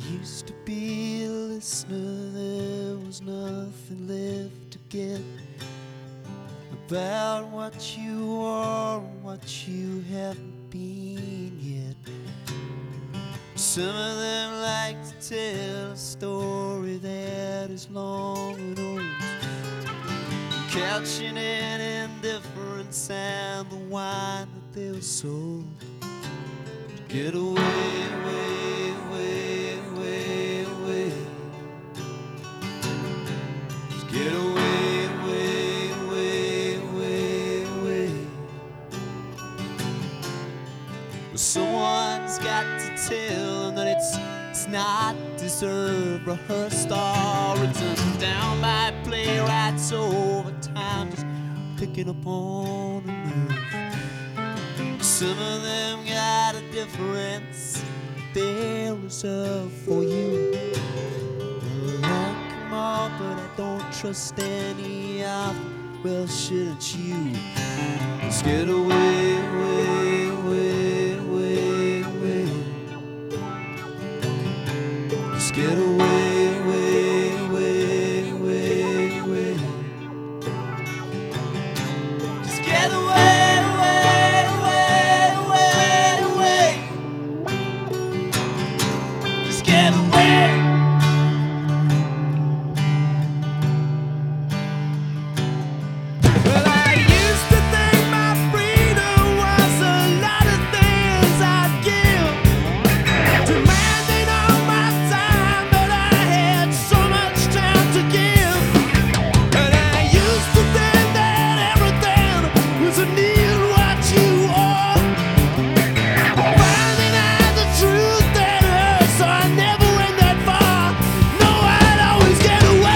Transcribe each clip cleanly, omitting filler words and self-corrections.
Used to be a listener, there was nothing left to get about what you are and what you haven't been yet. Some of them like to tell a story that is long and old, couching in indifference and the wine that they were sold. Get away, away, away, away, away. Just get away, away, away, away, away. Well, someone's got to tell them that it's not deserved, rehearsed or written down by playwrights over time, just picking up on a nerve. Some of them got a difference they reserve for you. Well, I like them all, but I don't trust any of them. Well, shouldn't you? Just get away, away, away, away, away. Just get away, away, away, away, away. Just get away. Get away. Well, I used to think my freedom was a lot of things I'd give, demanding all my time, but I had so much time to give. And I used to think that everything was a need what you are, finding out the truth that hurts, so I never went that far. No, I'd always get away.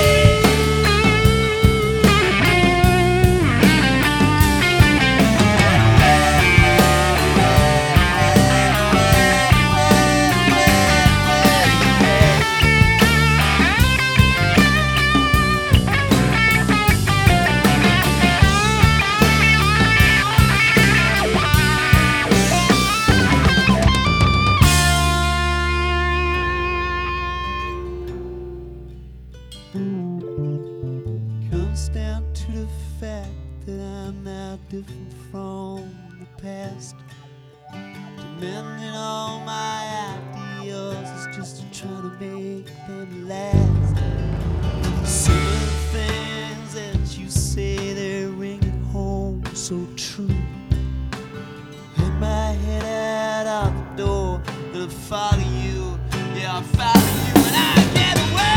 Comes down to the fact that I'm now different from the past. Demanding all my ideals is just trying to make them last. Some of the things that you say, they're ringing home so true. Hit my head out the door and I follow you. Yeah, I follow you and I get away.